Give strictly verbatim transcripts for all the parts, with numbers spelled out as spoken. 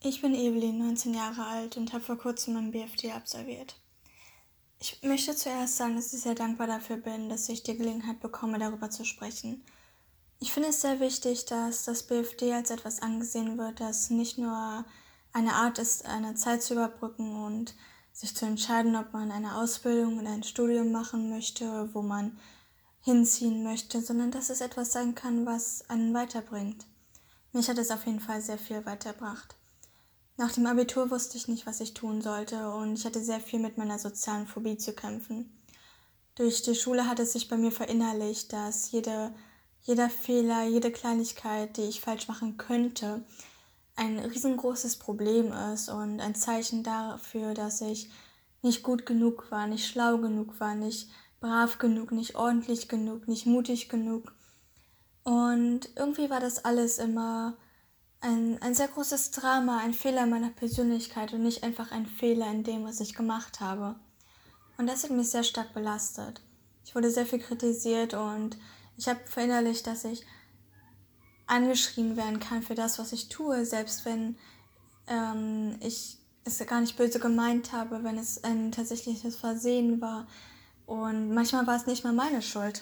Ich bin Evelyn, neunzehn Jahre alt und habe vor kurzem mein B F D absolviert. Ich möchte zuerst sagen, dass ich sehr dankbar dafür bin, dass ich die Gelegenheit bekomme, darüber zu sprechen. Ich finde es sehr wichtig, dass das B F D als etwas angesehen wird, das nicht nur eine Art ist, eine Zeit zu überbrücken und sich zu entscheiden, ob man eine Ausbildung oder ein Studium machen möchte, wo man hinziehen möchte, sondern dass es etwas sein kann, was einen weiterbringt. Mich hat es auf jeden Fall sehr viel weitergebracht. Nach dem Abitur wusste ich nicht, was ich tun sollte, und ich hatte sehr viel mit meiner sozialen Phobie zu kämpfen. Durch die Schule hat es sich bei mir verinnerlicht, dass jede, jeder Fehler, jede Kleinigkeit, die ich falsch machen könnte, ein riesengroßes Problem ist und ein Zeichen dafür, dass ich nicht gut genug war, nicht schlau genug war, nicht brav genug, nicht ordentlich genug, nicht mutig genug. Und irgendwie war das alles immer ein, ein sehr großes Drama, ein Fehler meiner Persönlichkeit und nicht einfach ein Fehler in dem, was ich gemacht habe. Und das hat mich sehr stark belastet. Ich wurde sehr viel kritisiert und ich habe verinnerlicht, dass ich angeschrien werden kann für das, was ich tue, selbst wenn ähm, ich es gar nicht böse gemeint habe, wenn es ein tatsächliches Versehen war. Und manchmal war es nicht mal meine Schuld.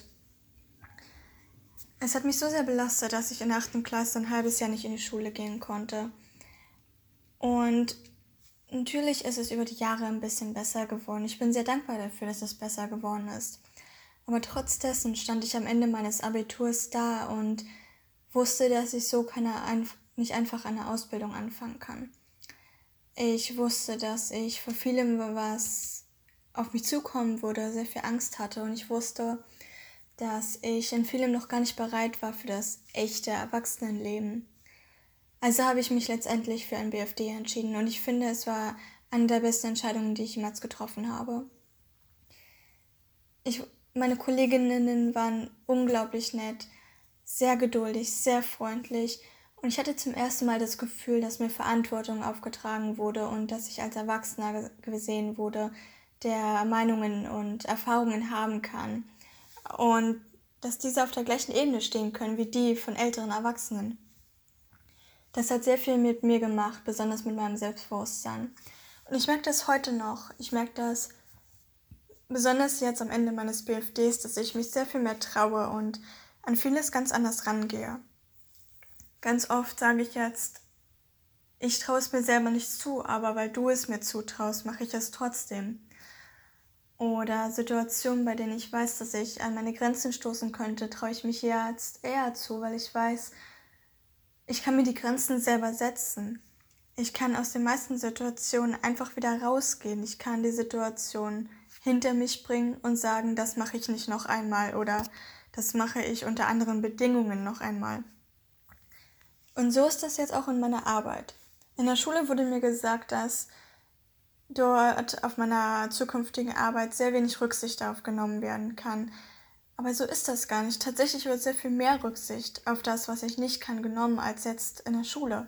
Es hat mich so sehr belastet, dass ich in der achten Klasse ein halbes Jahr nicht in die Schule gehen konnte. Und natürlich ist es über die Jahre ein bisschen besser geworden. Ich bin sehr dankbar dafür, dass es besser geworden ist. Aber trotz dessen stand ich am Ende meines Abiturs da und wusste, dass ich so keine, nicht einfach eine Ausbildung anfangen kann. Ich wusste, dass ich vor vielem, was auf mich zukommen würde, sehr viel Angst hatte, und ich wusste, dass ich in vielem noch gar nicht bereit war für das echte Erwachsenenleben. Also habe ich mich letztendlich für ein B F D entschieden, und ich finde, es war eine der besten Entscheidungen, die ich jemals getroffen habe. Ich, meine Kolleginnen waren unglaublich nett, sehr geduldig, sehr freundlich, und ich hatte zum ersten Mal das Gefühl, dass mir Verantwortung aufgetragen wurde und dass ich als Erwachsener gesehen wurde, der Meinungen und Erfahrungen haben kann. Und dass diese auf der gleichen Ebene stehen können wie die von älteren Erwachsenen. Das hat sehr viel mit mir gemacht, besonders mit meinem Selbstbewusstsein. Und ich merke das heute noch. Ich merke das besonders jetzt am Ende meines B F Ds, dass ich mich sehr viel mehr traue und an vieles ganz anders rangehe. Ganz oft sage ich jetzt, ich traue es mir selber nicht zu, aber weil du es mir zutraust, mache ich es trotzdem. Oder Situationen, bei denen ich weiß, dass ich an meine Grenzen stoßen könnte, traue ich mich jetzt eher zu, weil ich weiß, ich kann mir die Grenzen selber setzen. Ich kann aus den meisten Situationen einfach wieder rausgehen. Ich kann die Situation hinter mich bringen und sagen, das mache ich nicht noch einmal oder das mache ich unter anderen Bedingungen noch einmal. Und so ist das jetzt auch in meiner Arbeit. In der Schule wurde mir gesagt, dass dort auf meiner zukünftigen Arbeit sehr wenig Rücksicht darauf genommen werden kann. Aber so ist das gar nicht. Tatsächlich wird sehr viel mehr Rücksicht auf das, was ich nicht kann, genommen als jetzt in der Schule.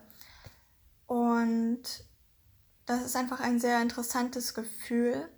Und das ist einfach ein sehr interessantes Gefühl,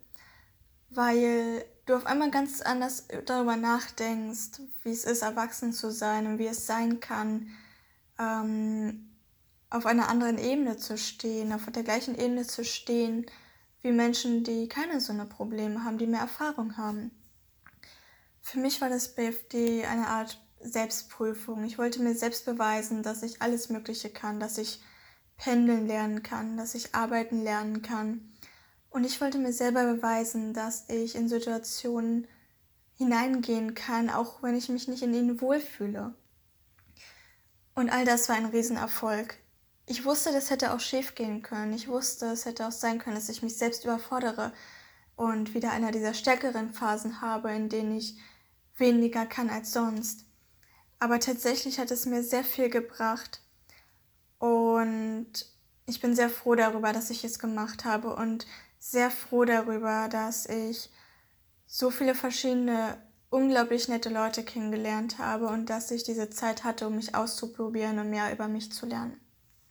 weil du auf einmal ganz anders darüber nachdenkst, wie es ist, erwachsen zu sein und wie es sein kann, ähm, auf einer anderen Ebene zu stehen, auf der gleichen Ebene zu stehen wie Menschen, die keine so eine Probleme haben, die mehr Erfahrung haben. Für mich war das B F D eine Art Selbstprüfung. Ich wollte mir selbst beweisen, dass ich alles Mögliche kann, dass ich pendeln lernen kann, dass ich arbeiten lernen kann. Und ich wollte mir selber beweisen, dass ich in Situationen hineingehen kann, auch wenn ich mich nicht in ihnen wohlfühle. Und all das war ein Riesenerfolg. Ich wusste, das hätte auch schief gehen können. Ich wusste, es hätte auch sein können, dass ich mich selbst überfordere und wieder einer dieser stärkeren Phasen habe, in denen ich weniger kann als sonst. Aber tatsächlich hat es mir sehr viel gebracht. Und ich bin sehr froh darüber, dass ich es gemacht habe und sehr froh darüber, dass ich so viele verschiedene, unglaublich nette Leute kennengelernt habe und dass ich diese Zeit hatte, um mich auszuprobieren und mehr über mich zu lernen.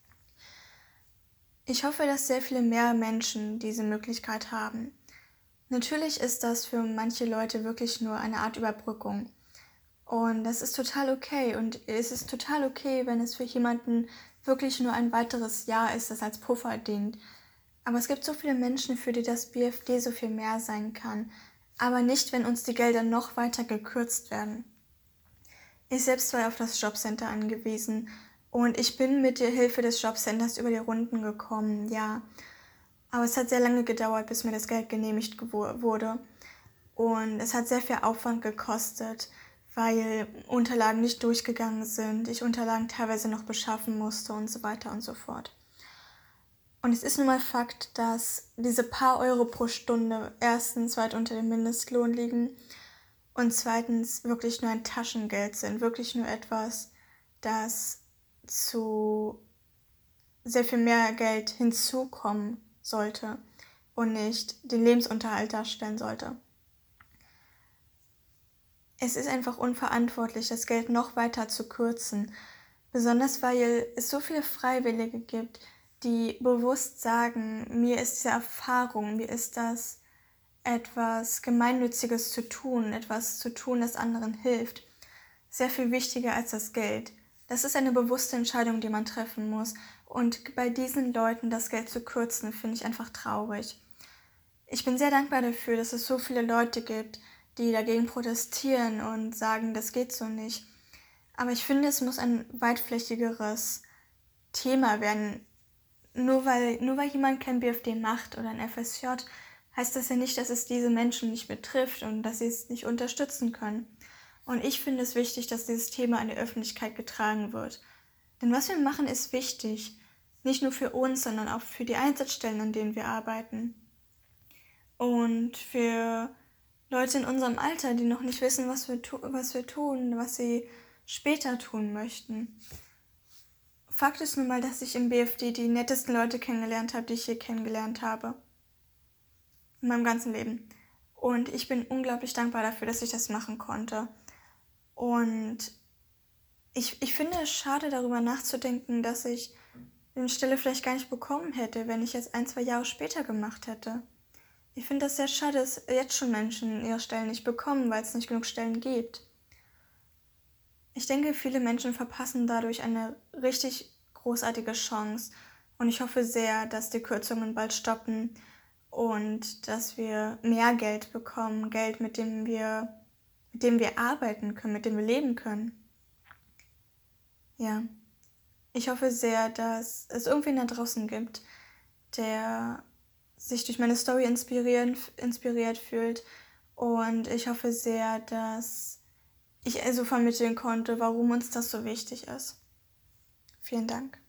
Ich hoffe, dass sehr viele mehr Menschen diese Möglichkeit haben. Natürlich ist das für manche Leute wirklich nur eine Art Überbrückung. Und das ist total okay. Und es ist total okay, wenn es für jemanden wirklich nur ein weiteres Jahr ist, das als Puffer dient. Aber es gibt so viele Menschen, für die das B F D so viel mehr sein kann. Aber nicht, wenn uns die Gelder noch weiter gekürzt werden. Ich selbst war auf das Jobcenter angewiesen und ich bin mit der Hilfe des Jobcenters über die Runden gekommen, ja. Aber es hat sehr lange gedauert, bis mir das Geld genehmigt gewo- wurde. Und es hat sehr viel Aufwand gekostet, weil Unterlagen nicht durchgegangen sind, ich Unterlagen teilweise noch beschaffen musste und so weiter und so fort. Und es ist nun mal Fakt, dass diese paar Euro pro Stunde erstens weit unter dem Mindestlohn liegen und zweitens wirklich nur ein Taschengeld sind, wirklich nur etwas, das zu sehr viel mehr Geld hinzukommen sollte und nicht den Lebensunterhalt darstellen sollte. Es ist einfach unverantwortlich, das Geld noch weiter zu kürzen, besonders weil es so viele Freiwillige gibt, die bewusst sagen, mir ist diese Erfahrung, mir ist das etwas Gemeinnütziges zu tun, etwas zu tun, das anderen hilft, sehr viel wichtiger als das Geld. Das ist eine bewusste Entscheidung, die man treffen muss. Und bei diesen Leuten das Geld zu kürzen, finde ich einfach traurig. Ich bin sehr dankbar dafür, dass es so viele Leute gibt, die dagegen protestieren und sagen, das geht so nicht. Aber ich finde, es muss ein weitflächigeres Thema werden. Nur weil, nur weil jemand kein B F D macht oder ein F S J, heißt das ja nicht, dass es diese Menschen nicht betrifft und dass sie es nicht unterstützen können. Und ich finde es wichtig, dass dieses Thema an die Öffentlichkeit getragen wird. Denn was wir machen, ist wichtig. Nicht nur für uns, sondern auch für die Einsatzstellen, an denen wir arbeiten. Und für Leute in unserem Alter, die noch nicht wissen, was wir, tu- was wir tun, was sie später tun möchten. Fakt ist nun mal, dass ich im B F D die nettesten Leute kennengelernt habe, die ich je kennengelernt habe. In meinem ganzen Leben. Und ich bin unglaublich dankbar dafür, dass ich das machen konnte. Und ich, ich finde es schade, darüber nachzudenken, dass ich die Stelle vielleicht gar nicht bekommen hätte, wenn ich es ein, zwei Jahre später gemacht hätte. Ich finde das sehr schade, dass jetzt schon Menschen ihre Stellen nicht bekommen, weil es nicht genug Stellen gibt. Ich denke, viele Menschen verpassen dadurch eine richtig großartige Chance. Und ich hoffe sehr, dass die Kürzungen bald stoppen und dass wir mehr Geld bekommen, Geld, mit dem wir, mit dem wir arbeiten können, mit dem wir leben können. Ja, ich hoffe sehr, dass es irgendwen da draußen gibt, der sich durch meine Story inspirieren, inspiriert fühlt. Und ich hoffe sehr, dass ich also vermitteln konnte, warum uns das so wichtig ist. Vielen Dank.